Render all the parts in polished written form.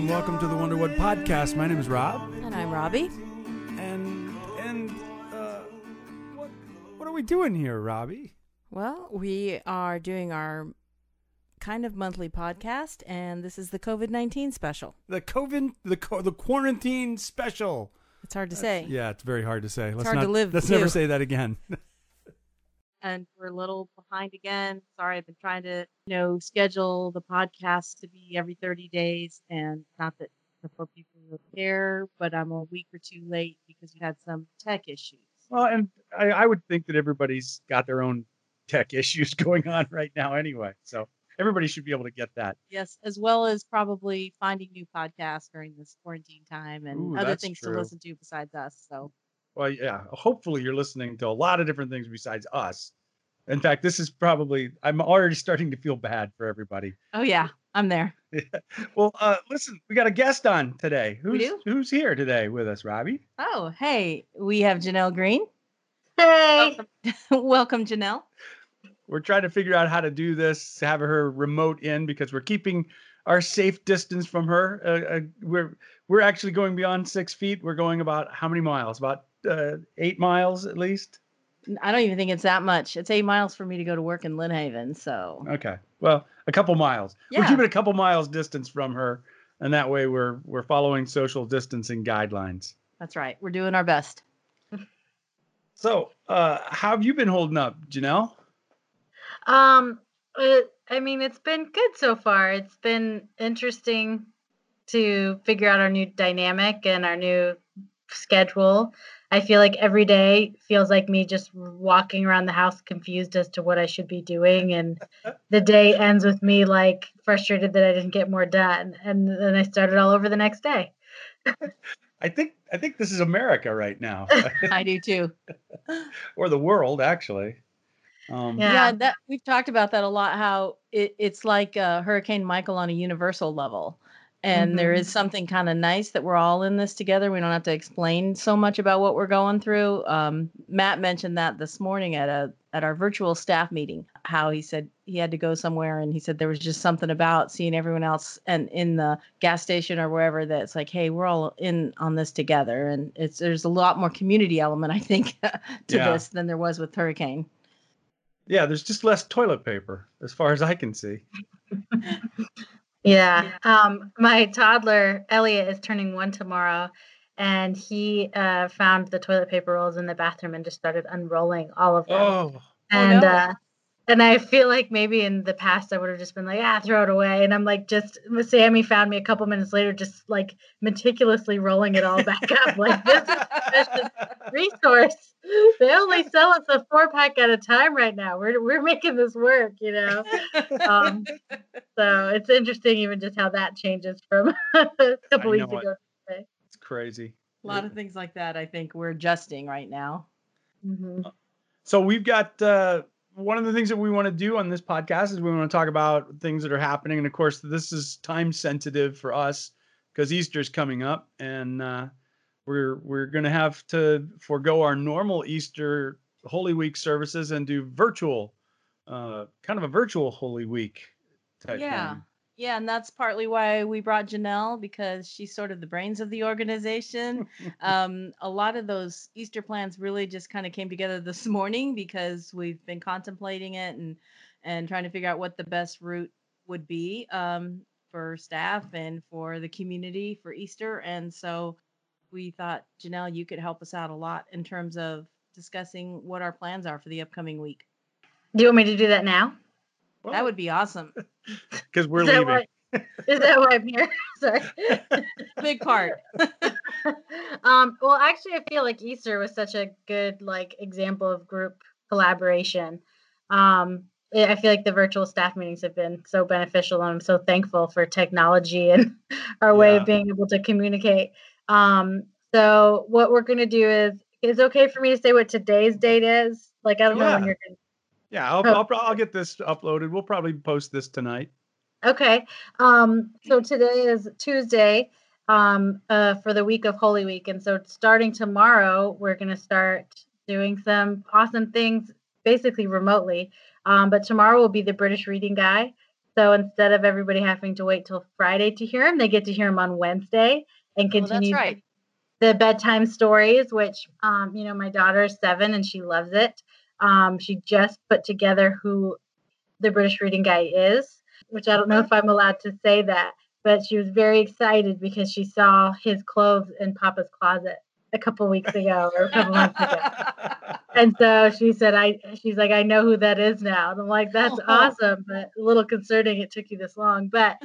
and welcome to the Wonderwood Podcast. My name is Rob. And I'm Robbie. And what are we doing here, Robbie? Well, we are doing our kind of monthly podcast, and this is the COVID-19 special. The quarantine special. It's hard to say. Yeah, it's very hard to say. It's hard to live, Let's too. never say that again. And we're a little behind again. Sorry, I've been trying to, schedule the podcast to be every 30 days, and not that for people who care, but I'm a week or two late because we had some tech issues. Well, and I would think that everybody's got their own tech issues going on right now anyway. So everybody should be able to get that. Yes, as well as probably finding new podcasts during this quarantine time and other that's things true. to listen to besides us. So, Well, yeah, hopefully you're listening to a lot of different things besides us. In fact, this is probably, I'm already starting to feel bad for everybody. oh yeah, I'm there. Well, listen, we got a guest on today. We do? Who's here today with us, Robbie? Oh, hey, we have Janelle Green. Hey. Welcome, Janelle. We're trying to figure out how to do this, have her remote in because we're keeping our safe distance from her. We're actually going beyond 6 feet. We're going about how many miles? About 8 miles at least. I don't even think it's that much. It's 8 miles for me to go to work in Lynn Haven. So Okay. Well, a couple miles. We're Yeah. keeping a couple miles distance from her, and that way we're following social distancing guidelines. that's right. We're doing our best. So, how have you been holding up, Janelle? It's been good so far. It's been interesting to figure out our new dynamic and our new schedule. I feel like every day feels like me just walking around the house confused as to what I should be doing. And the day ends with me like frustrated that I didn't get more done. And then I started all over the next day. I think this is America right now, I do too. or the world actually. Yeah. Yeah, that we've talked about that a lot. How it's like Hurricane Michael on a universal level, and there Mhm. is something kind of nice that we're all in this together. We don't have to explain so much about what we're going through. Matt mentioned that this morning at our virtual staff meeting. How he said he had to go somewhere, and he said there was just something about seeing everyone else and in the gas station or wherever that's like, hey, we're all in on this together, and there's a lot more community element, I think, to Yeah. this than there was with Hurricane. Yeah, there's just less toilet paper as far as I can see. Yeah. My toddler, Elliot, is turning 1 tomorrow, and he found the toilet paper rolls in the bathroom and just started unrolling all of them. Oh, And no. and I feel like maybe in the past I would have just been like, throw it away. And I'm like, Sammy found me a couple minutes later, just like meticulously rolling it all back up. Like, this is a precious resource. They only sell us a 4-pack at a time right now. We're making this work, Um, so it's interesting even just how that changes from a couple I weeks know it. ago. it's crazy. A lot of things like that, I think we're adjusting right now. hmm So we've got one of the things that we want to do on this podcast is we want to talk about things that are happening. And of course, this is time sensitive for us because Easter's coming up, and we're going to have to forego our normal Easter Holy Week services and do virtual, kind of a virtual Holy Week type Yeah. thing. Yeah, and that's partly why we brought Janelle, because she's sort of the brains of the organization. A lot of those Easter plans really just kind of came together this morning because we've been contemplating it and trying to figure out what the best route would be for staff and for the community for Easter. And so we thought, Janelle, you could help us out a lot in terms of discussing what our plans are for the upcoming week. Do you want me to do that now? That would be awesome. Because we're Is that leaving. Is that why I'm here? Sorry. Big part. Well, actually, I feel like Easter was such a good example of group collaboration. I feel like the virtual staff meetings have been so beneficial, and I'm so thankful for technology and our way Yeah. of being able to communicate. So what we're going to do is it okay for me to say what today's date is? I don't know when Yeah. you're going to. Yeah, I'll get this uploaded. We'll probably post this tonight. Okay. So today is Tuesday, for the week of Holy Week. And so starting tomorrow, we're going to start doing some awesome things, basically remotely. But tomorrow will be the British Reading Guide. So instead of everybody having to wait till Friday to hear him, they get to hear him on Wednesday and Oh, that's continue right. the bedtime stories, which, my daughter is 7 and she loves it. She just put together who the British Reading Guy is, which I don't know if I'm allowed to say that, but she was very excited because she saw his clothes in Papa's closet a couple weeks ago or a couple months ago. And so she said, she's like, I know who that is now. And I'm like, that's awesome, but a little concerning it took you this long. But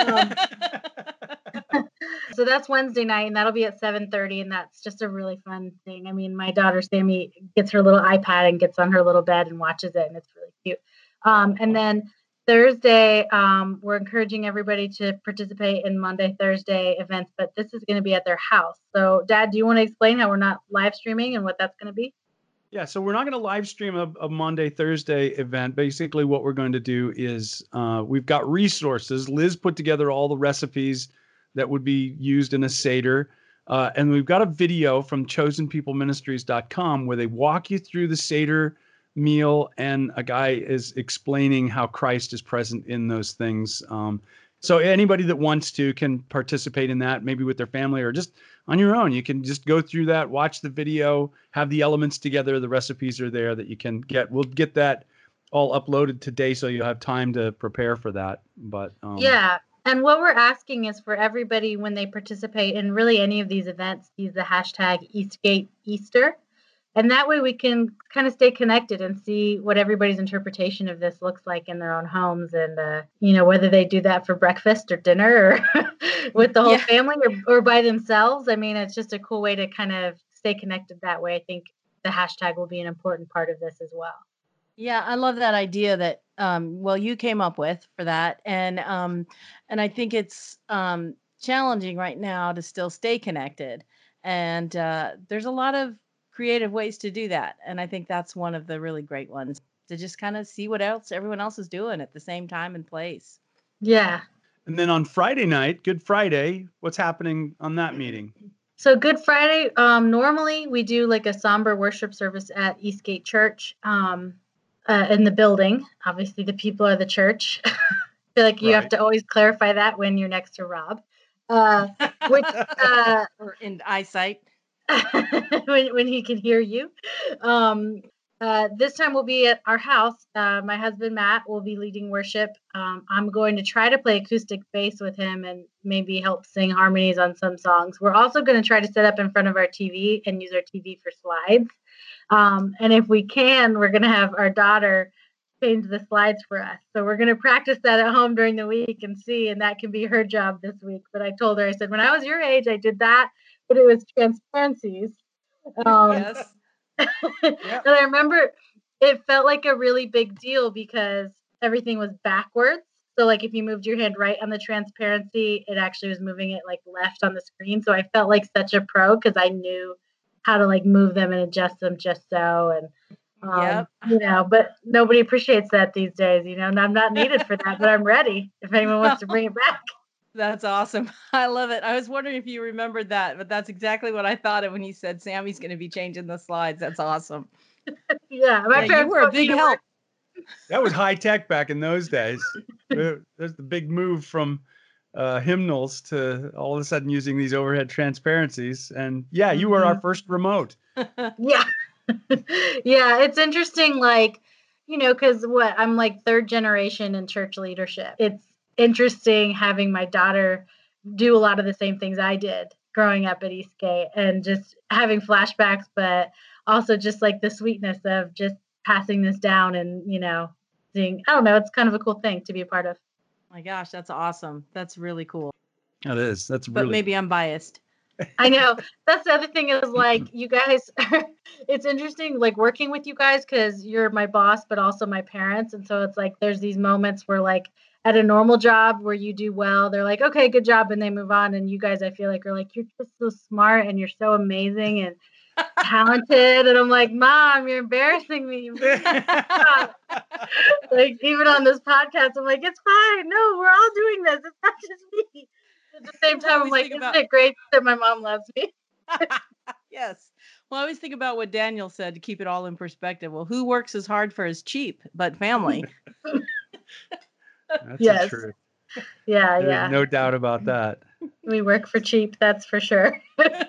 so that's Wednesday night, and that'll be at 7:30, and that's just a really fun thing. I mean, my daughter Sammy gets her little iPad and gets on her little bed and watches it, and it's really cute. And then Thursday, we're encouraging everybody to participate in Monday, Thursday events, but this is going to be at their house. So, Dad, do you want to explain how we're not live streaming and what that's going to be? Yeah, so we're not going to live stream a Monday, Thursday event. Basically, what we're going to do is we've got resources. Liz put together all the recipes that would be used in a Seder. And we've got a video from chosenpeopleministries.com where they walk you through the Seder meal, and a guy is explaining how Christ is present in those things. So anybody that wants to can participate in that, maybe with their family or just on your own. You can just go through that, watch the video, have the elements together. The recipes are there that you can get. We'll get that all uploaded today, so you'll have time to prepare for that. But Yeah. And what we're asking is for everybody when they participate in really any of these events, use the hashtag Eastgate Easter. And that way we can kind of stay connected and see what everybody's interpretation of this looks like in their own homes. And, whether they do that for breakfast or dinner or with the whole family or by themselves. I mean, it's just a cool way to kind of stay connected that way. I think the hashtag will be an important part of this as well. Yeah, I love that idea that you came up with for that, and I think it's challenging right now to still stay connected, and there's a lot of creative ways to do that, and I think that's one of the really great ones to just kind of see what else everyone else is doing at the same time and place. Yeah. And then on Friday night, Good Friday, what's happening on that meeting? So Good Friday, normally we do like a somber worship service at Eastgate Church. In the building. Obviously, the people are the church. I feel like you have to always clarify that when you're next to Rob. Which, or in eyesight. when he can hear you. This time we'll be at our house. My husband, Matt, will be leading worship. I'm going to try to play acoustic bass with him and maybe help sing harmonies on some songs. We're also going to try to set up in front of our TV and use our TV for slides. And if we can, we're going to have our daughter change the slides for us. So we're going to practice that at home during the week and see, and that can be her job this week. But I told her, I said, when I was your age, I did that, but it was transparencies. Yes. And I remember it felt like a really big deal because everything was backwards. So like if you moved your hand right on the transparency, it actually was moving it like left on the screen. So I felt like such a pro because I knew how to like move them and adjust them just so. And, but nobody appreciates that these days, and I'm not needed for that, but I'm ready if anyone wants to bring it back. That's awesome. I love it. I was wondering if you remembered that, but that's exactly what I thought of when you said Sammy's going to be changing the slides. That's awesome. Yeah, my parents you were a big help. That was high tech back in those days. There's the big move from hymnals to all of a sudden using these overhead transparencies. And you were our first remote. Yeah. Yeah, it's interesting, like, because I'm like 3rd generation in church leadership. It's interesting having my daughter do a lot of the same things I did growing up at Eastgate and just having flashbacks, but also just like the sweetness of just passing this down and, seeing, I don't know, it's kind of a cool thing to be a part of. My gosh, that's awesome. That's really cool. It is. That's but really maybe I'm biased. I know. That's the other thing is like you guys, it's interesting like working with you guys because you're my boss, but also my parents. And so it's like there's these moments where like at a normal job where you do well, they're like, okay, good job. And they move on. And you guys, I feel like are like, you're just so smart and you're so amazing and talented. And I'm like, Mom, you're embarrassing me. Like even on this podcast, I'm like, it's fine. No, we're all doing this. It's not just me. At the same time, I'm like, isn't it great that my mom loves me? Yes. Well, I always think about what Daniel said to keep it all in perspective. Well, who works as hard for as cheap, but family? That's Yes. the truth. Yeah, There's yeah. no doubt about that. We work for cheap, that's for sure.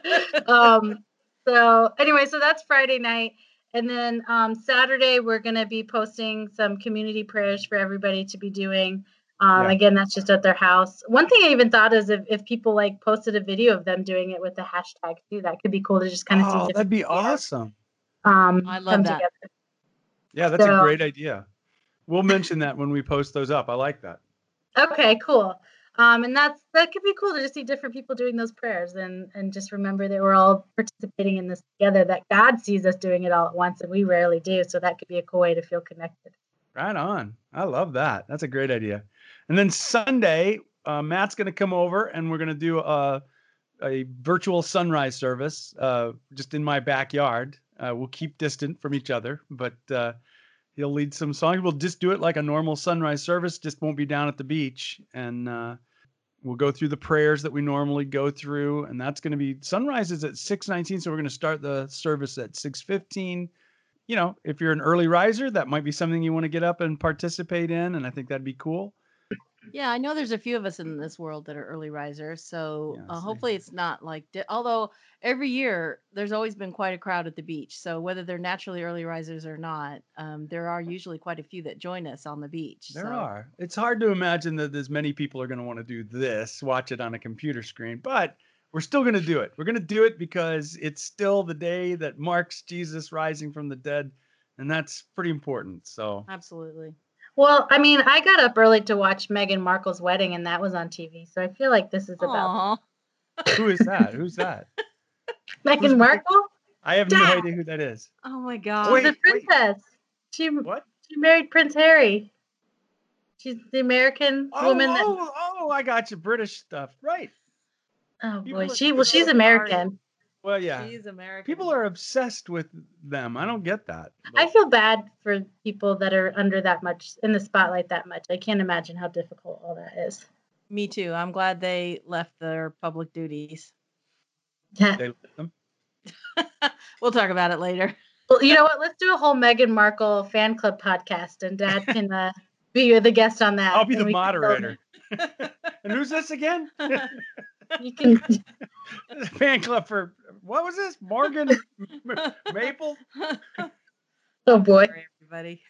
So anyway, so that's Friday night. And then Saturday, we're going to be posting some community prayers for everybody to be doing. Yeah. Again, that's just at their house. One thing I even thought is if people like posted a video of them doing it with the hashtag too, that could be cool to just kind of see Oh, different that'd be videos, awesome. I love come that. together. Yeah, that's a So- great idea. We'll mention that when we post those up. I like that. Okay, cool. And that could be cool to just see different people doing those prayers and just remember that we're all participating in this together, that God sees us doing it all at once and we rarely do. So that could be a cool way to feel connected. Right on. I love that. That's a great idea. And then Sunday, Matt's going to come over and we're going to do a virtual sunrise service just in my backyard. We'll keep distant from each other, but he'll lead some songs. We'll just do it like a normal sunrise service, just won't be down at the beach. And we'll go through the prayers that we normally go through. And that's going to be sunrise is at 6:19. So we're going to start the service at 6:15. You know, if you're an early riser, that might be something you want to get up and participate in. And I think that'd be cool. Yeah, I know there's a few of us in this world that are early risers, so Yeah, same. hopefully it's not like. Although every year there's always been quite a crowd at the beach, so whether they're naturally early risers or not, there are usually quite a few that join us on the beach. There so. are. It's hard to imagine that as many people are going to want to do this, watch it on a computer screen, but we're still going to do it. We're going to do it because it's still the day that marks Jesus rising from the dead, and that's pretty important. So, Absolutely. Well, I mean, I got up early to watch Meghan Markle's wedding and that was on TV. So I feel like this is about Aw. who is that? Who's that? Meghan Markle. I have no Dad! idea who that is. Oh my She's God. a Wait. princess. She What? married Prince Harry. She's the American Oh, woman that. I got you. British stuff. Right. Oh People boy, look she's good. American. Well, yeah. She's American. People are obsessed with them. I don't get that. I feel bad for people that are under that much in the spotlight that much. I can't imagine how difficult all that is. Me too. I'm glad they left their public duties. They let them. We'll talk about it later. Well, you know what? Let's do a whole Meghan Markle fan club podcast, and Dad can be the guest on that. I'll be and the we can moderator. And who's this again? You can. Fan club for what was this? Morgan Maple. Oh boy. Sorry, everybody.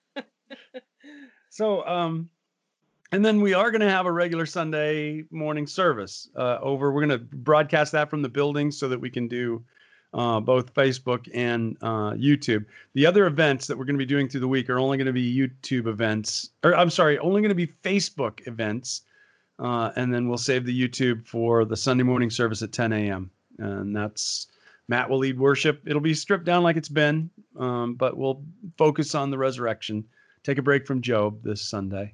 So, and then we are going to have a regular Sunday morning service over. We're going to broadcast that from the building so that we can do both Facebook and YouTube. The other events that we're going to be doing through the week are only going to be YouTube events, or I'm sorry, only going to be Facebook events. And then we'll save the YouTube for the Sunday morning service at 10 a.m. And that's Matt will lead worship. It'll be stripped down like it's been, but we'll focus on the resurrection. Take a break from Job this Sunday.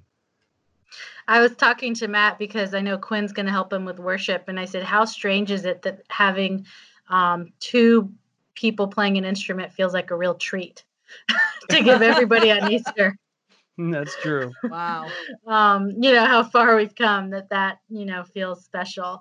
I was talking to Matt because I know Quinn's going to help him with worship. And I said, how strange is it that having two people playing an instrument feels like a real treat to give everybody on Easter? That's true. Wow. You know, how far we've come that, you know, feels special.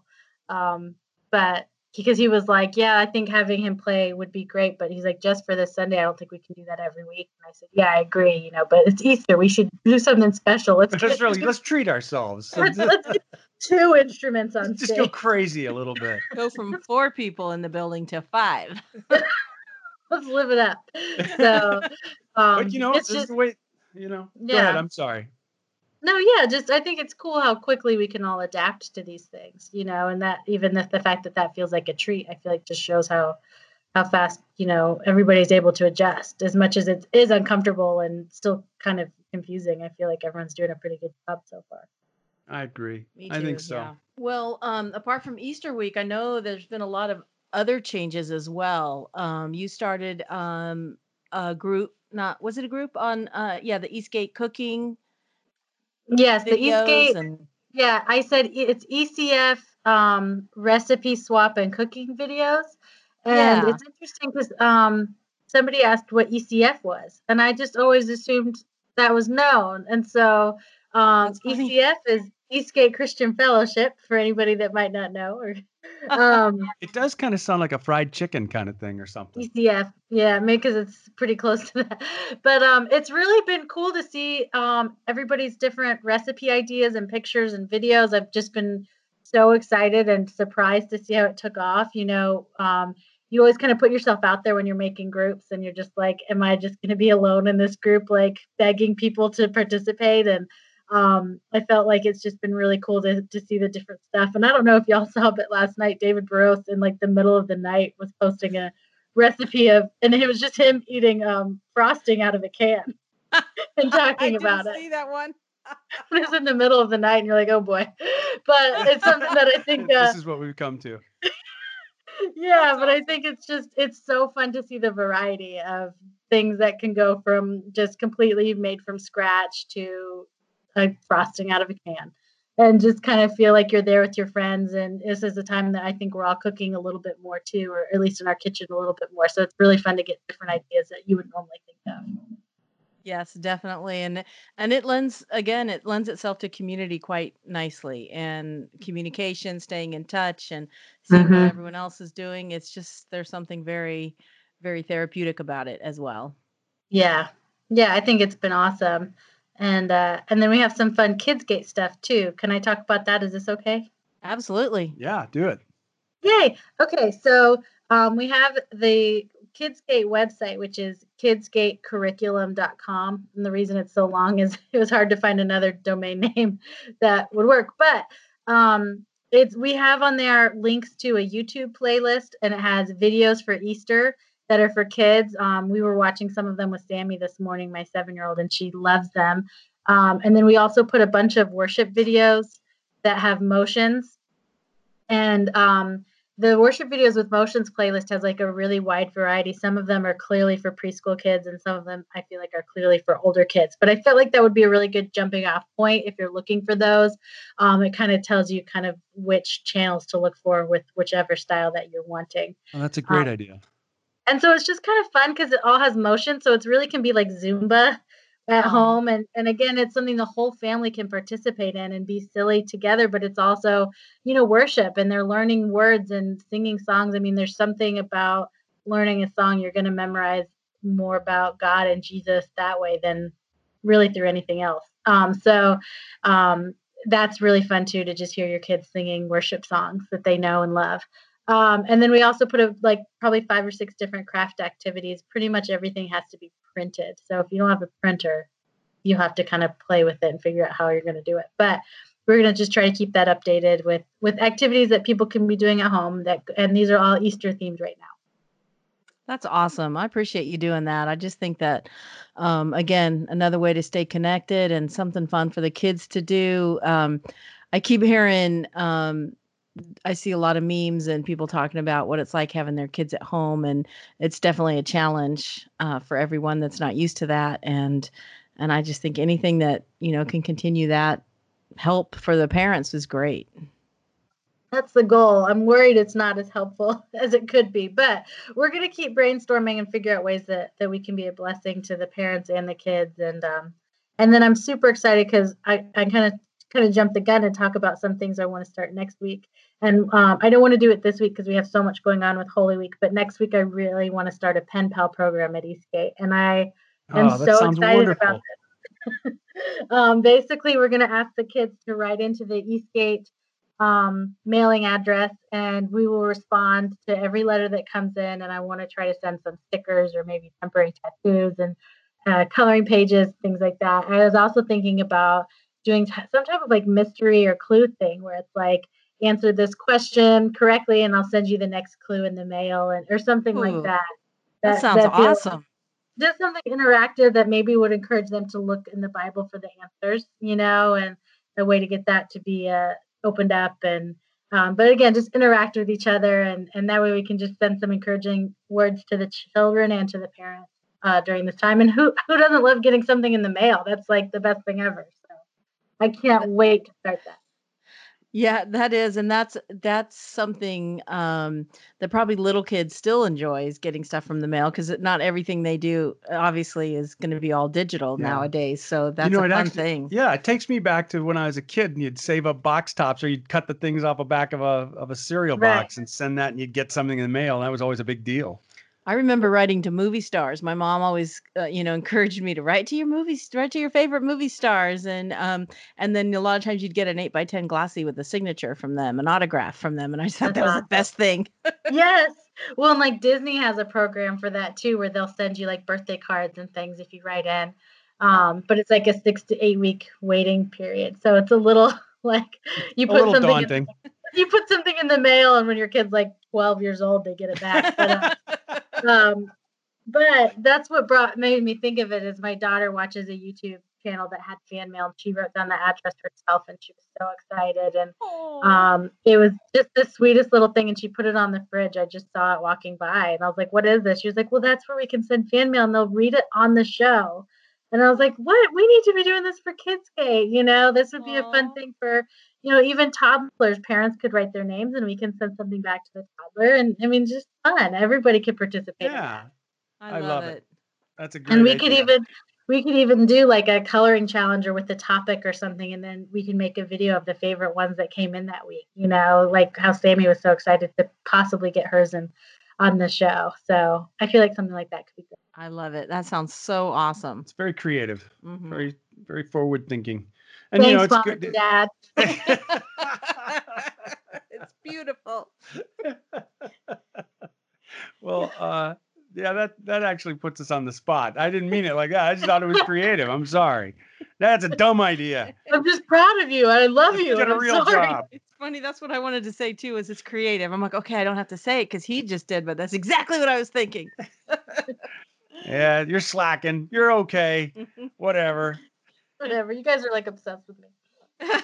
But because he was like, yeah, I think having him play would be great. But he's like, just for this Sunday, I don't think we can do that every week. And I said, yeah, I agree, you know, but it's Easter. We should do something special. Let's Let's treat ourselves. So let's get two instruments on let's just go stage. crazy a little bit. Go from 4 people in the building to 5. Let's live it up. So, But you know, it's this is just, the way, you know, go Yeah. ahead. I'm sorry. no, yeah, just I think it's cool how quickly we can all adapt to these things, you know, and that even the fact that feels like a treat, I feel like just shows how fast, you know, everybody's able to adjust. As much as it is uncomfortable and still kind of confusing, I feel like everyone's doing a pretty good job so far. I agree. Me I think too, so. yeah. Well, apart from Easter week, I know there's been a lot of other changes as well. You started a group, was it a group on the Eastgate cooking Yes, the videos Eastgate. and Yeah, I said it's ECF recipe swap and cooking videos. And Yeah. it's interesting because somebody asked what ECF was, and I just always assumed that was known. And so That's funny. ECF is Eastgate Christian Fellowship, for anybody that might not know. Or It does kind of sound like a fried chicken kind of thing or something. Yeah, because it's pretty close to that. But it's really been cool to see everybody's different recipe ideas and pictures and videos. I've just been so excited and surprised to see how it took off. You always kind of put yourself out there when you're making groups, and you're just like, am I just going to be alone in this group, like begging people to participate? And I felt like it's just been really cool to see the different stuff. And I don't know if y'all saw, but last night David Burrows in like the middle of the night was posting a recipe and it was just him eating frosting out of a can and talking about I didn't see that one. it was in the middle of the night, and you're like, oh boy. But it's something that I think This is what we've come to. yeah, but I think it's so fun to see the variety of things that can go from just completely made from scratch to like frosting out of a can, and just kind of feel like you're there with your friends. And this is a time that I think we're all cooking a little bit more too, or at least in our kitchen a little bit more. So it's really fun to get different ideas that you would normally think of. Yes, definitely. And it lends itself to community quite nicely, and communication, staying in touch and seeing what everyone else is doing. It's just there's something very, very therapeutic about it as well. Yeah. Yeah, I think it's been awesome. And then we have some fun Kidsgate stuff too. Can I talk about that? Is this okay? Absolutely. Yeah, do it. Yay. Okay, so we have the Kidsgate website, which is kidsgatecurriculum.com. And the reason it's so long is it was hard to find another domain name that would work. But we have on there links to a YouTube playlist, and it has videos for Easter that are for kids. We were watching some of them with Sammy this morning, my 7-year-old, and she loves them. And then we also put a bunch of worship videos that have motions. And the worship videos with motions playlist has like a really wide variety. Some of them are clearly for preschool kids, and some of them I feel like are clearly for older kids. But I felt like that would be a really good jumping off point if you're looking for those. It kind of tells you kind of which channels to look for with whichever style that you're wanting. Oh, that's a great idea. And so it's just kind of fun because it all has motion. So it really can be like Zumba at home. And again, it's something the whole family can participate in and be silly together, but it's also, worship, and they're learning words and singing songs. I mean, there's something about learning a song you're going to memorize more about God and Jesus that way than really through anything else. So that's really fun too, to just hear your kids singing worship songs that they know and love. And then we also put probably 5 or 6 different craft activities. Pretty much everything has to be printed. So if you don't have a printer, you have to kind of play with it and figure out how you're going to do it. But we're going to just try to keep that updated with activities that people can be doing at home. And these are all Easter themed right now. That's awesome. I appreciate you doing that. I just think that, again, another way to stay connected and something fun for the kids to do. I keep hearing, I see a lot of memes and people talking about what it's like having their kids at home, and it's definitely a challenge for everyone that's not used to that. And I just think anything that can continue that help for the parents is great. That's the goal. I'm worried it's not as helpful as it could be, but we're going to keep brainstorming and figure out ways that we can be a blessing to the parents and the kids. And then I'm super excited because I kind of jumped the gun and talk about some things I want to start next week. And I don't want to do it this week because we have so much going on with Holy Week, but next week I really want to start a pen pal program at Eastgate. And I am so excited about this. Basically, we're going to ask the kids to write into the Eastgate mailing address, and we will respond to every letter that comes in. And I want to try to send some stickers or maybe temporary tattoos and coloring pages, things like that. I was also thinking about doing some type of like mystery or clue thing where it's like, answer this question correctly and I'll send you the next clue in the mail, or something like that. That sounds awesome. Just something interactive that maybe would encourage them to look in the Bible for the answers, and a way to get that to be opened up. And but again, just interact with each other, and that way we can just send some encouraging words to the children and to the parents during this time. And who doesn't love getting something in the mail? That's like the best thing ever. So I can't wait to start that. Yeah, that is, and that's something that probably little kids still enjoy is getting stuff from the mail because not everything they do obviously is going to be all digital Yeah. nowadays. So that's a it fun actually, thing. yeah, it takes me back to when I was a kid and you'd save up box tops or you'd cut the things off a back of a cereal Right. box and send that and you'd get something in the mail. That was always a big deal. I remember writing to movie stars. My mom always, encouraged me to write to write to your favorite movie stars, and then a lot of times you'd get an 8x10 glossy with a signature from them, an autograph from them, and I just thought That's that was the awesome. best thing. Yes. Well, and like Disney has a program for that too, where they'll send you like birthday cards and things if you write in. But it's like a 6 to 8 week waiting period. So it's a little like you A put little something daunting. you put something in the mail, and when your kid's like 12 years old, they get it back. But that's what made me think of it is my daughter watches a YouTube channel that had fan mail, and she wrote down the address herself, and she was so excited. And it was just the sweetest little thing, and she put it on the fridge. I just saw it walking by, and I was like, "What is this?" She was like, "Well, that's where we can send fan mail, and they'll read it on the show." And I was like, "What? We need to be doing this for Kidsgate. This would be a fun Aw. thing for even toddlers. Parents could write their names, and we can send something back to the toddler. And I mean, just fun. Everybody could participate in Yeah, that." I love love it. it. That's a And great idea. we could even do like a coloring challenge or with the topic or something, and then we can make a video of the favorite ones that came in that week. Like how Sammy was so excited to possibly get hers on the show. So I feel like something like that could be good. I love it. That sounds so awesome. It's very creative, Mhm. very, very forward thinking. And Thanks, it's Mom good. and Dad. It's beautiful. Well, yeah, that actually puts us on the spot. I didn't mean it like that. I just thought it was creative. I'm sorry. That's a dumb idea. I'm just proud of you. I love you. Did and a I'm real sorry. job. It's funny. That's what I wanted to say too. Is it's creative. I'm like, okay, I don't have to say it because he just did, but that's exactly what I was thinking. Yeah, you're slacking. You're okay. Whatever. Whatever. You guys are like obsessed with me.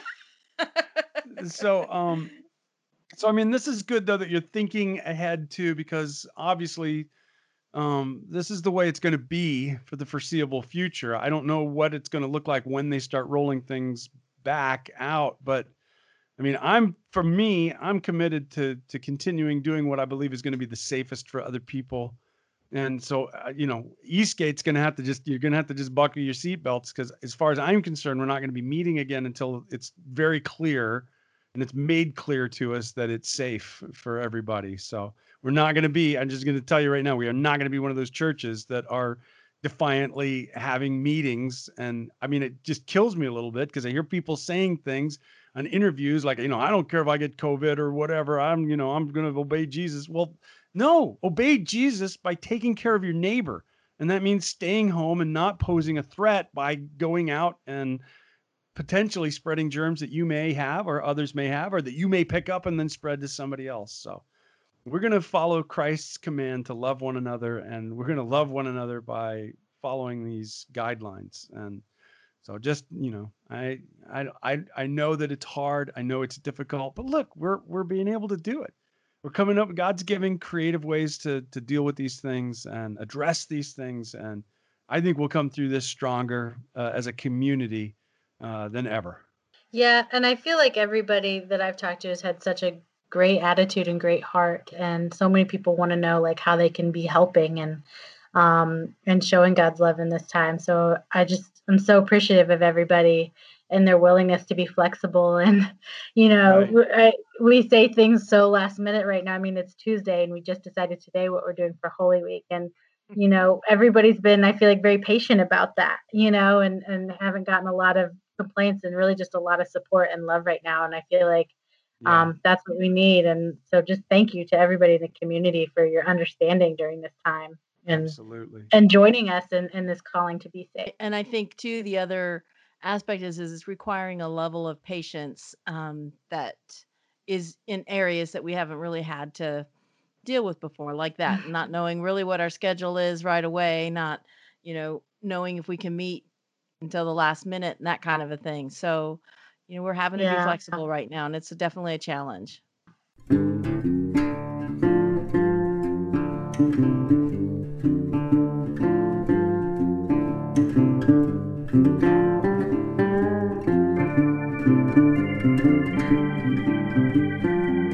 So I mean, this is good though that you're thinking ahead too, because obviously, this is the way it's going to be for the foreseeable future. I don't know what it's going to look like when they start rolling things back out, but I mean, I'm committed to continuing doing what I believe is going to be the safest for other people. And so, Eastgate's going to have to you're going to have to just buckle your seatbelts because as far as I'm concerned, we're not going to be meeting again until it's very clear and it's made clear to us that it's safe for everybody. So we're not going to be, I'm just going to tell you right now, we are not going to be one of those churches that are defiantly having meetings. And I mean, it just kills me a little bit because I hear people saying things on interviews like, I don't care if I get COVID or whatever. I'm going to obey Jesus. Well, no, obey Jesus by taking care of your neighbor. And that means staying home and not posing a threat by going out and potentially spreading germs that you may have or others may have or that you may pick up and then spread to somebody else. So we're going to follow Christ's command to love one another, and we're going to love one another by following these guidelines. And so just, I know that it's hard. I know it's difficult, but look, we're being able to do it. We're coming up. God's giving creative ways to deal with these things and address these things. And I think we'll come through this stronger as a community than ever. Yeah, and I feel like everybody that I've talked to has had such a great attitude and great heart, and so many people want to know like how they can be helping and showing God's love in this time. So I'm so appreciative of everybody and their willingness to be flexible. And we say things so last minute right now. I mean, it's Tuesday, and we just decided today what we're doing for Holy Week, and everybody's been, I feel like, very patient about that, and haven't gotten a lot of complaints and really just a lot of support and love right now. And I feel like that's what we need. And so just thank you to everybody in the community for your understanding during this time and Absolutely. and joining us in this calling to be safe. And I think too, the other aspect is it's requiring a level of patience that is in areas that we haven't really had to deal with before, like that, not knowing really what our schedule is right away, not, knowing if we can meet until the last minute and that kind of a thing. So, we're having to be Yeah. flexible right now, and it's definitely a challenge.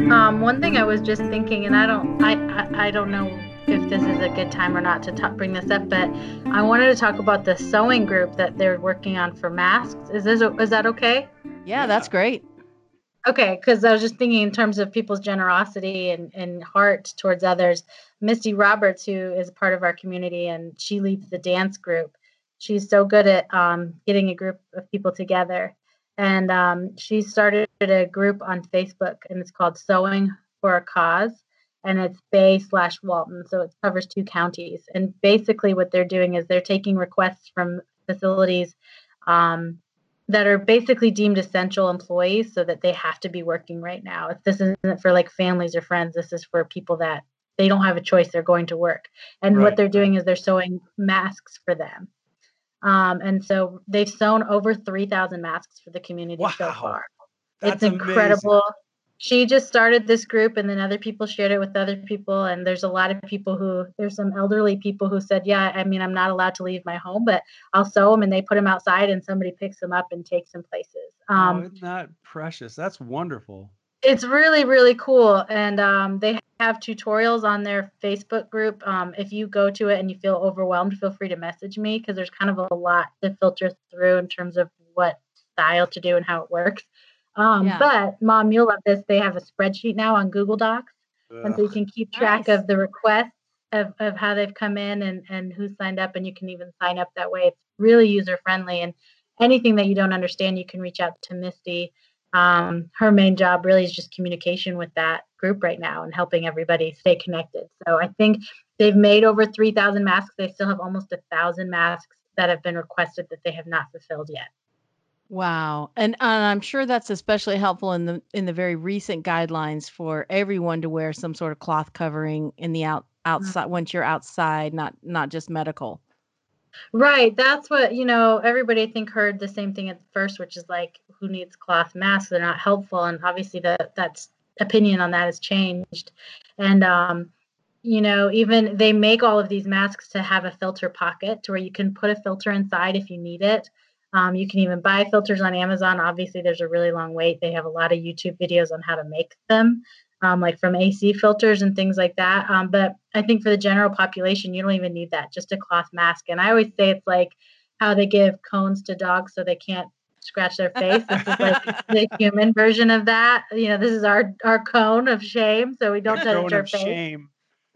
One thing I was just thinking, and I don't know if this is a good time or not to bring this up, but I wanted to talk about the sewing group that they're working on for masks. Is that okay? Yeah, that's great. Okay, because I was just thinking in terms of people's generosity and heart towards others. Misty Roberts, who is a part of our community, and she leads the dance group. She's so good at getting a group of people together. And she started a group on Facebook, and it's called Sewing for a Cause. And it's Bay/Walton, so it covers 2 counties. And basically what they're doing is they're taking requests from facilities that are basically deemed essential employees, so that they have to be working right now. If this isn't for like families or friends, this is for people that they don't have a choice, they're going to work. And what they're doing is they're sewing masks for them. And so they've sewn over 3,000 masks for the community so far. That's it's incredible. amazing. She just started this group, and then other people shared it with other people. And there's a lot of people there's some elderly people who said, yeah, I mean, I'm not allowed to leave my home, but I'll sew them, and they put them outside and somebody picks them up and takes them places. Isn't that precious? That's wonderful. It's really, really cool. And they have tutorials on their Facebook group. If you go to it and you feel overwhelmed, feel free to message me, because there's kind of a lot to filter through in terms of what style to do and how it works. But Mom, you'll love this. They have a spreadsheet now on Google Docs. And so you can keep track of the requests of how they've come in and who signed up. And you can even sign up that way. It's really user friendly. And anything that you don't understand, you can reach out to Misty. Her main job really is just communication with that group right now and helping everybody stay connected. So I think they've made over 3,000 masks. They still have almost 1,000 masks that have been requested that they have not fulfilled yet. Wow. And I'm sure that's especially helpful in the very recent guidelines for everyone to wear some sort of cloth covering in the outside once you're outside, not just medical. Right. That's what, everybody I think heard the same thing at first, which is like, who needs cloth masks? They're not helpful. And obviously that's opinion on that has changed. And, even they make all of these masks to have a filter pocket to where you can put a filter inside if you need it. You can even buy filters on Amazon. Obviously, there's a really long wait. They have a lot of YouTube videos on how to make them, like from AC filters and things like that. But I think for the general population, you don't even need that, just a cloth mask. And I always say it's like how they give cones to dogs so they can't scratch their face. This is like the human version of that. This is our cone of shame, so we don't touch our face. Shame.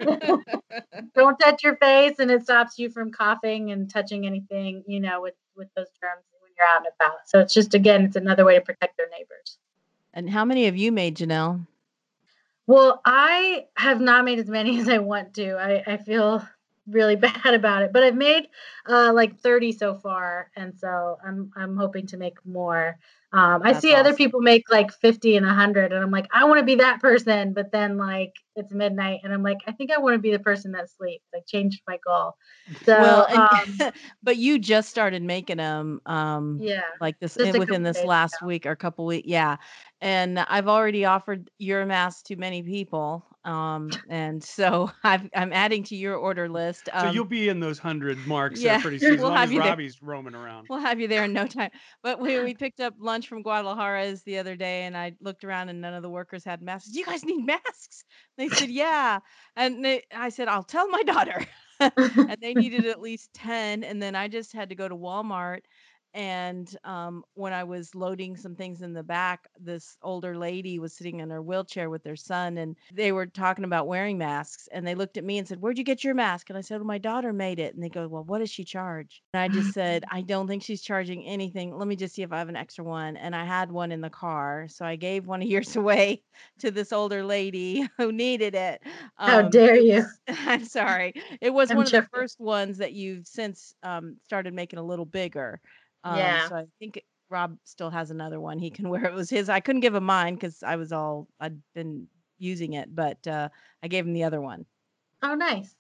Don't touch your face, and it stops you from coughing and touching anything, with those germs when you're out and about. So it's just, again, it's another way to protect their neighbors. And how many have you made, Janelle? Well, I have not made as many as I want to. I feel really bad about it, but I've made like 30 so far, and so I'm hoping to make more. I see other people make like 50 and 100, and I'm like, I want to be that person. But then like it's midnight, and I'm like, I think I want to be the person that sleeps. I changed my goal. So, but you just started making them, like this within this last week or couple weeks, And I've already offered your mask to many people, and so I'm adding to your order list. So you'll be in those 100 marks pretty soon. As long as Robbie's roaming around. We'll have you there in no time. But we picked up lunch from Guadalajara's the other day, and I looked around, and none of the workers had masks. Do you guys need masks? They said, yeah. And I said, I'll tell my daughter. And they needed at least 10. And then I just had to go to Walmart. And when I was loading some things in the back, this older lady was sitting in her wheelchair with their son, and they were talking about wearing masks. And they looked at me and said, "Where'd you get your mask?" And I said, "Well, my daughter made it." And they go, "Well, what does she charge?" And I just said, "I don't think she's charging anything. Let me just see if I have an extra one." And I had one in the car. So I gave one of yours away to this older lady who needed it. How dare you? I'm sorry. It was one of the first ones that you've since started making a little bigger. So I think Rob still has another one he can wear. It was his. I couldn't give him mine because I'd been using it, but I gave him the other one. Oh, nice.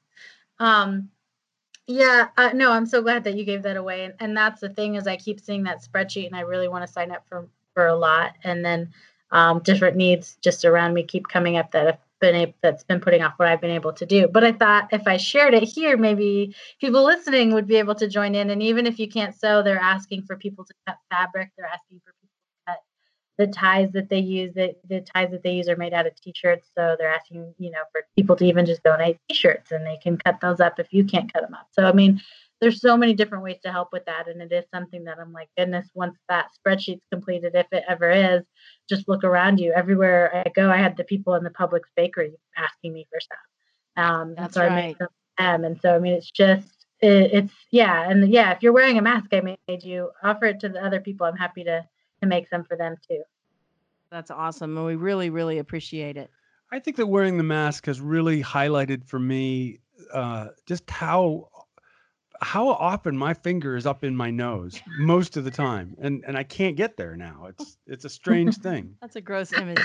No, I'm so glad that you gave that away. And that's the thing, is I keep seeing that spreadsheet, and I really want to sign up for a lot. And then different needs just around me keep coming up that's been putting off what I've been able to do. But I thought if I shared it here, maybe people listening would be able to join in. And even if you can't sew, they're asking for people to cut fabric. They're asking for people to cut the ties that they use, the ties that they use are made out of t-shirts. So they're asking, for people to even just donate t-shirts, and they can cut those up if you can't cut them up. So, I mean, there's so many different ways to help with that. And it is something that I'm like, goodness, once that spreadsheet's completed, if it ever is, just look around you. Everywhere I go, I had the people in the Publix bakery asking me for stuff. And That's so I made right. some for them. And so, I mean, it's just, it's, yeah. And yeah, if you're wearing a mask, I made you offer it to the other people. I'm happy to make some for them too. That's awesome. And we really, really appreciate it. I think that wearing the mask has really highlighted for me just how often my finger is up in my nose most of the time, and I can't get there now. It's a strange thing. That's a gross image.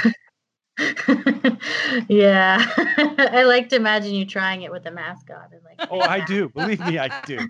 Yeah. I like to imagine you trying it with a mask on and like. Oh, I do. Believe me, I do.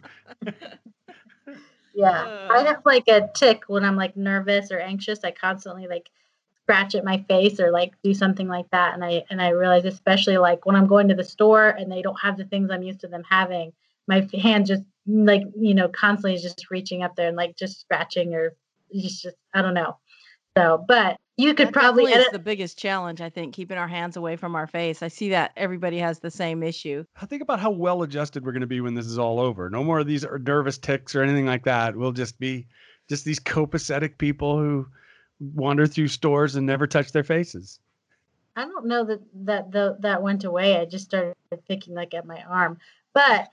Yeah. I have like a tick when I'm like nervous or anxious. I constantly like scratch at my face or like do something like that. And I realize, especially like when I'm going to the store and they don't have the things I'm used to them having, my hand just like, constantly is just reaching up there and like just scratching or just I don't know. So, but you could That probably definitely is edit. the biggest challenge, I think, keeping our hands away from our face. I see that everybody has the same issue. Think about how well adjusted we're going to be when this is all over. No more of these nervous ticks or anything like that. We'll just be just these copacetic people who wander through stores and never touch their faces. I don't know that went away. I just started picking like at my arm, but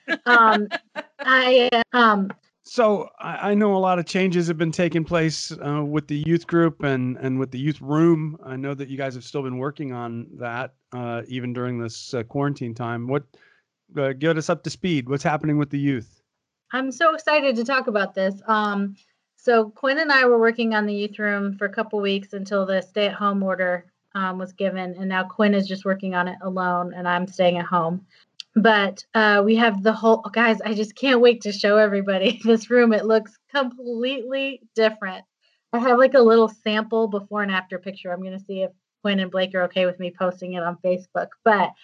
So I know a lot of changes have been taking place with the youth group and with the youth room. I know that you guys have still been working on that even during this quarantine time. What get us up to speed? What's happening with the youth? I'm so excited to talk about this. So Quinn and I were working on the youth room for a couple weeks until the stay-at-home order was given, and now Quinn is just working on it alone, and I'm staying at home. But we have the whole, guys, I just can't wait to show everybody this room. It looks completely different. I have like a little sample before and after picture. I'm going to see if Quinn and Blake are okay with me posting it on Facebook. But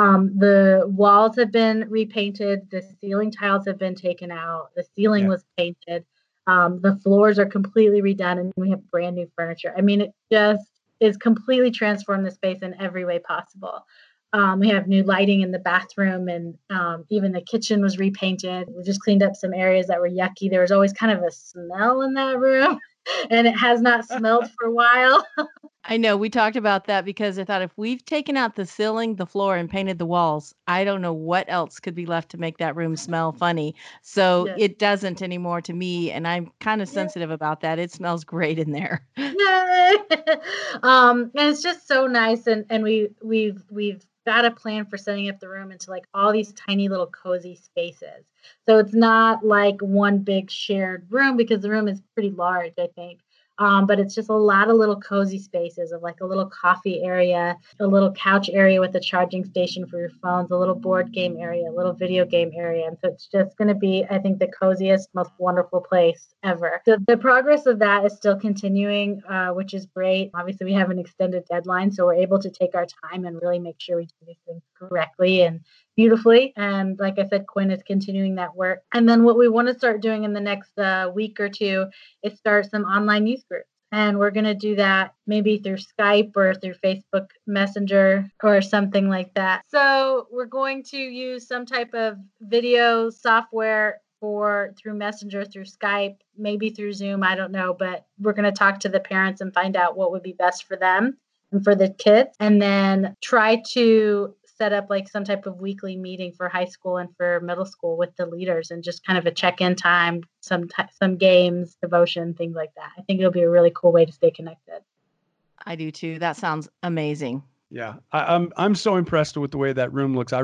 the walls have been repainted. The ceiling tiles have been taken out. The ceiling was painted. The floors are completely redone, and we have brand new furniture. I mean, it just is completely transformed the space in every way possible. We have new lighting in the bathroom, and even the kitchen was repainted. We just cleaned up some areas that were yucky. There was always kind of a smell in that room, and it has not smelled for a while. I know we talked about that because I thought if we've taken out the ceiling, the floor, and painted the walls, I don't know what else could be left to make that room smell funny. So Yes. it doesn't anymore to me, and I'm kind of sensitive about that. It smells great in there. Yay! And it's just so nice, and we've got a plan for setting up the room into like all these tiny little cozy spaces. So it's not like one big shared room because the room is pretty large, I think. But it's just a lot of little cozy spaces of like a little coffee area, a little couch area with a charging station for your phones, a little board game area, a little video game area. And so it's just going to be, I think, the coziest, most wonderful place ever. So the progress of that is still continuing, which is great. Obviously, we have an extended deadline, so we're able to take our time and really make sure we do these things correctly and beautifully. And like I said, Quinn is continuing that work. And then what we want to start doing in the next week or two is start some online youth groups. And we're going to do that maybe through Skype or through Facebook Messenger or something like that. So we're going to use some type of video software through Messenger, through Skype, maybe through Zoom, I don't know, but we're going to talk to the parents and find out what would be best for them and for the kids, and then try to set up like some type of weekly meeting for high school and for middle school with the leaders, and just kind of a check-in time, some games, devotion, things like that. I think it'll be a really cool way to stay connected. I do too. That sounds amazing. Yeah, I'm so impressed with the way that room looks.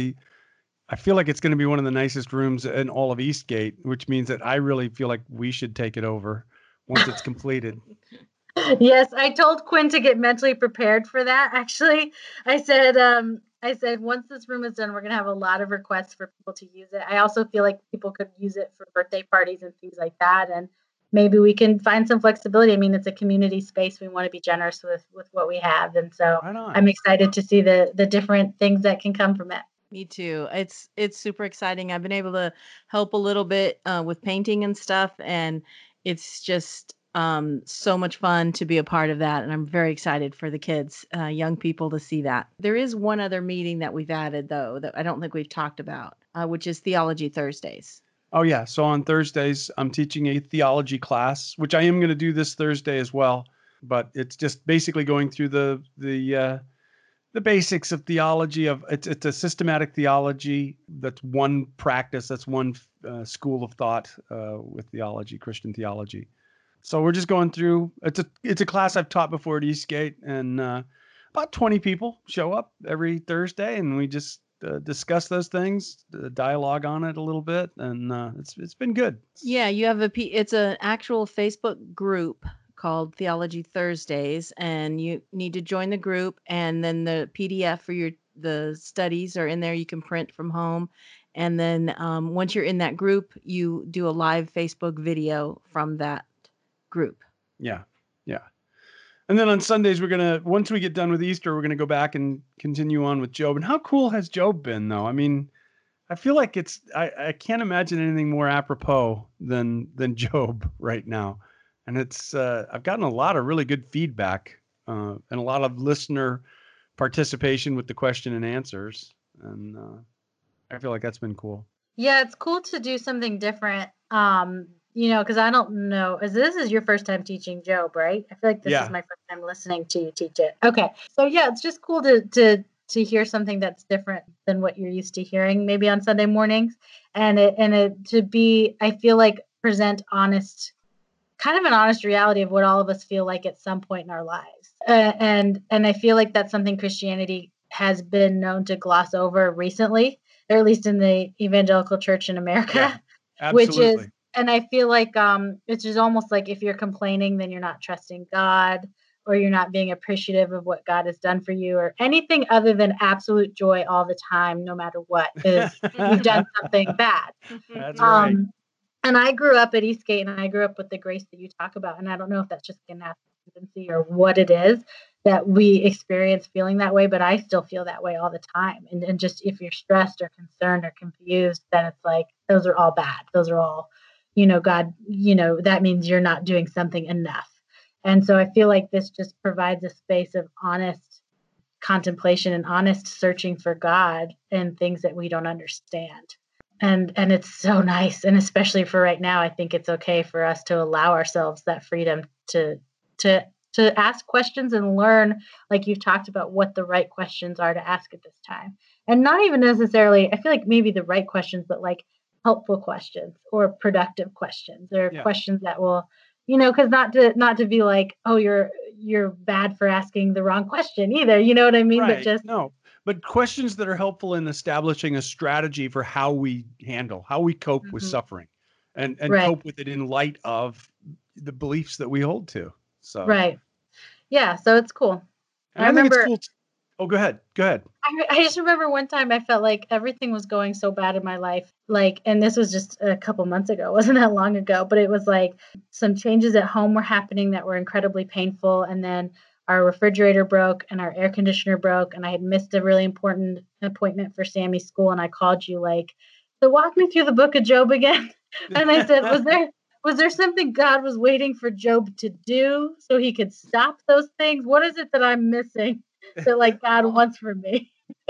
I feel like it's going to be one of the nicest rooms in all of Eastgate, which means that I really feel like we should take it over once it's completed. Yes, I told Quinn to get mentally prepared for that. Actually, I said once this room is done, we're gonna have a lot of requests for people to use it. I also feel like people could use it for birthday parties and things like that, and maybe we can find some flexibility. I mean, it's a community space. We want to be generous with what we have, and so I'm excited to see the different things that can come from it. Me too. It's super exciting. I've been able to help a little bit with painting and stuff, and it's just So much fun to be a part of that. And I'm very excited for the kids, young people to see that. There is one other meeting that we've added, though, that I don't think we've talked about, which is Theology Thursdays. Oh, yeah. So on Thursdays, I'm teaching a theology class, which I am going to do this Thursday as well. But it's just basically going through the basics of theology. It's a systematic theology. That's one practice. That's one school of thought with theology, Christian theology. So we're just going through. It's a class I've taught before at Eastgate, and about 20 people show up every Thursday, and we just discuss those things, dialogue on it a little bit, and it's been good. Yeah, you have it's an actual Facebook group called Theology Thursdays, and you need to join the group, and then the PDF for the studies are in there. You can print from home, and then once you're in that group, you do a live Facebook video from that group. Yeah. And then on Sundays, once we get done with Easter, we're gonna go back and continue on with Job. And how cool has Job been, though? I mean, I feel like I can't imagine anything more apropos than Job right now. And I've gotten a lot of really good feedback and a lot of listener participation with the question and answers. And I feel like that's been cool. Yeah, it's cool to do something different. Because I don't know, this is your first time teaching Job, right? I feel like this is my first time listening to you teach it. Okay. So yeah, it's just cool to hear something that's different than what you're used to hearing maybe on Sunday mornings. And I feel like present kind of an honest reality of what all of us feel like at some point in our lives. And I feel like that's something Christianity has been known to gloss over recently, or at least in the evangelical church in America. Yeah, absolutely. And I feel like it's just almost like if you're complaining, then you're not trusting God, or you're not being appreciative of what God has done for you, or anything other than absolute joy all the time, no matter what, is you've done something bad. That's right. And I grew up at Eastgate, and I grew up with the grace that you talk about. And I don't know if that's just a natural tendency or what it is that we experience feeling that way, but I still feel that way all the time. And just if you're stressed or concerned or confused, then it's like, those are all bad. Those are all, God, that means you're not doing something enough. And so I feel like this just provides a space of honest contemplation and honest searching for God in things that we don't understand. And it's so nice. And especially for right now, I think it's okay for us to allow ourselves that freedom to ask questions and learn, like you've talked about, what the right questions are to ask at this time. And not even necessarily, I feel like maybe the right questions, but like helpful questions or productive questions, or questions that will, because not to be like, oh, you're bad for asking the wrong question either. You know what I mean? Right. But just but questions that are helpful in establishing a strategy for how we cope with suffering and cope with it in light of the beliefs that we hold to. So right. Yeah. So it's cool. And I think it's cool. Oh, go ahead. I just remember one time I felt like everything was going so bad in my life. And this was just a couple months ago. It wasn't that long ago, but it was like some changes at home were happening that were incredibly painful. And then our refrigerator broke and our air conditioner broke. And I had missed a really important appointment for Sammy's school. And I called you so walk me through the book of Job again. And I said, was there something God was waiting for Job to do so he could stop those things? What is it that I'm missing that God wants for me?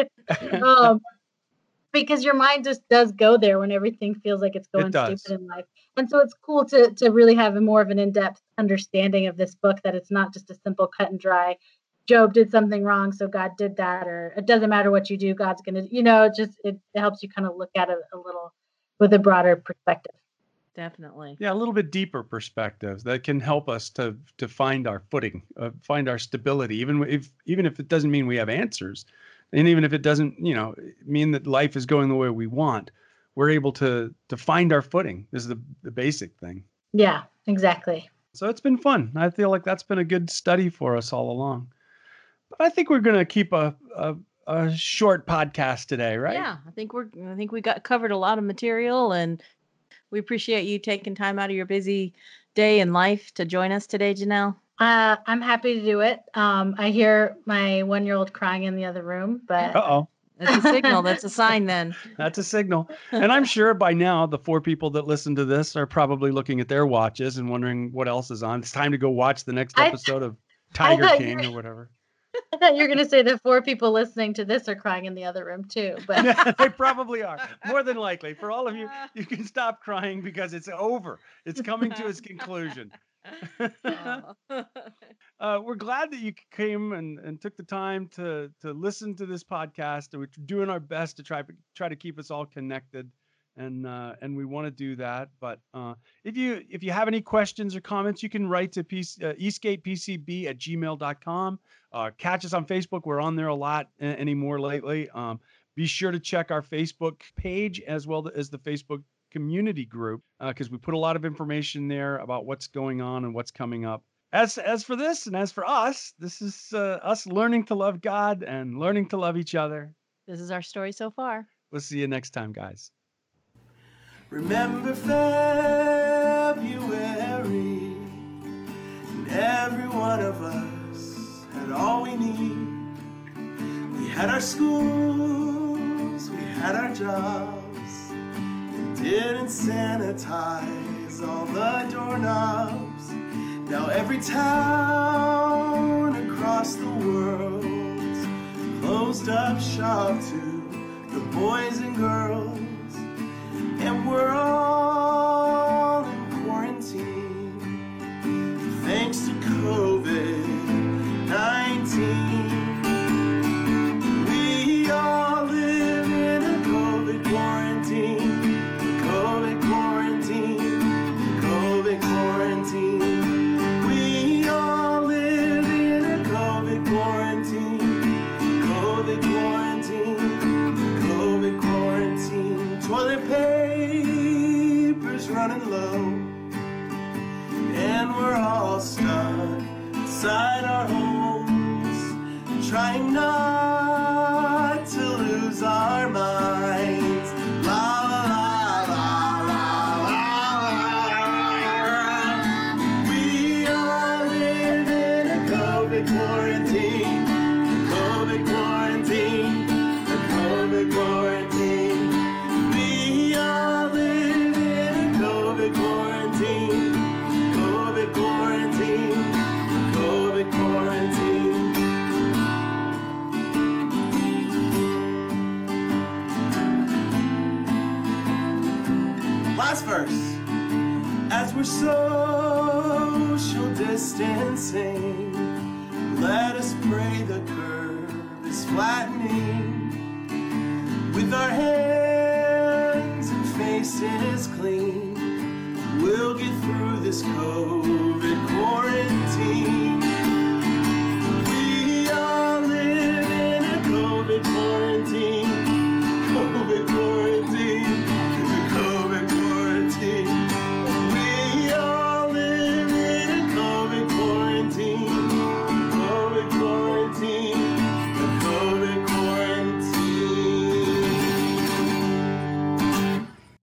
Because your mind just does go there when everything feels like it's going stupid in life. And so it's cool to really have more of an in-depth understanding of this book, that it's not just a simple cut and dry, Job did something wrong, so God did that, or it doesn't matter what you do, God's going to, it helps you kind of look at it a little with a broader perspective. Definitely. Yeah, a little bit deeper perspective that can help us to find our footing, find our stability, even if it doesn't mean we have answers, and even if it doesn't, mean that life is going the way we want, we're able to find our footing. This is the basic thing. Yeah, exactly. So it's been fun. I feel like that's been a good study for us all along. But I think we're going to keep a short podcast today, right? Yeah, I think we got covered a lot of material, and we appreciate you taking time out of your busy day and life to join us today, Janelle. I'm happy to do it. I hear my 1-year-old crying in the other room, but That's a signal. That's a sign then. That's a signal. And I'm sure by now the 4 people that listen to this are probably looking at their watches and wondering what else is on. It's time to go watch the next episode of Tiger King or whatever. I thought you were going to say the 4 people listening to this are crying in the other room too, but They probably are. More than likely. For all of you, you can stop crying because it's over. It's coming to its conclusion. We're glad that you came and took the time to listen to this podcast. We're doing our best to try to keep us all connected, and we want to do that. But if you have any questions or comments, you can write to eastgatepcb@gmail.com. Catch us on Facebook. We're on there a lot anymore lately. Be sure to check our Facebook page as well as the Facebook community group, because we put a lot of information there about what's going on and what's coming up. As for this and as for us, this is us learning to love God and learning to love each other. This is our story so far. We'll see you next time, guys. Remember February, and every one of us had all we need. We had our schools, we had our jobs, and didn't sanitize all the doorknobs. Now every town across the world closed up shop to the boys and girls, and we're all in quarantine thanks to COVID-19. We all live in a COVID quarantine, COVID quarantine, COVID quarantine. We all live in a COVID quarantine, COVID quarantine, COVID quarantine. Toilet paper's running low, and we're all stuck inside our homes, trying not to lose our minds. La la la la la la. We all live in a COVID quarantine, COVID quarantine, a COVID quarantine. We all live in a COVID quarantine, COVID quarantine, COVID quarantine. Last verse. As we're social distancing, let us pray the curve is flattening. With our hands and faces clean, we'll get through this COVID quarantine.